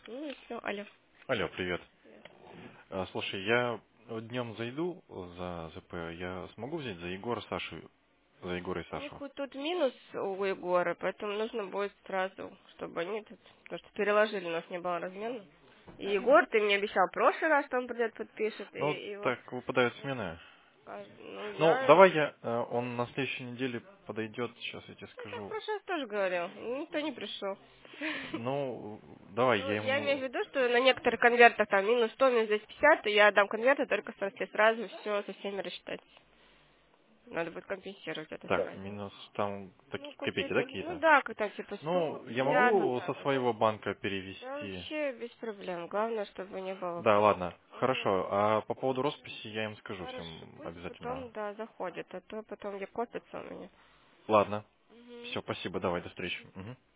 Ну и все, алло. Алло, привет. Слушай, я днем зайду за ЗП, я смогу взять за Егора Сашу, за Егора и У них Сашу? вот тут минус у Егора, поэтому нужно будет сразу, чтобы они тут, потому что переложили, у нас не было размена. И Егор, ты мне обещал в прошлый раз, что он придет, подпишет, Ну, и вот, так выпадают смены. ну Ну, я, давай он на следующей неделе подойдет, сейчас я тебе так в скажу. прошлый раз тоже говорил, никто не пришел. Ну, давай, Ну, я я имею ему... в виду, что на некоторых конвертах там минус 100, минус 250, и я дам конверты только если сразу все со всеми рассчитать. Надо будет компенсировать это Так, заранее. минус там Ну, такие копейки, да, какие-то, ну какие-то? да, как-то типа Ну, 100, я 50 вот могу со так вот. своего банка Да перевести. вообще без проблем. Главное, чтобы не было Да, вопросов. ладно, хорошо. А по поводу росписи я им скажу Хорошо, всем пусть обязательно. потом, да, заходит, а то потом где копится у меня. Ладно. Мгм. Все, спасибо, давай, до встречи. Мгм.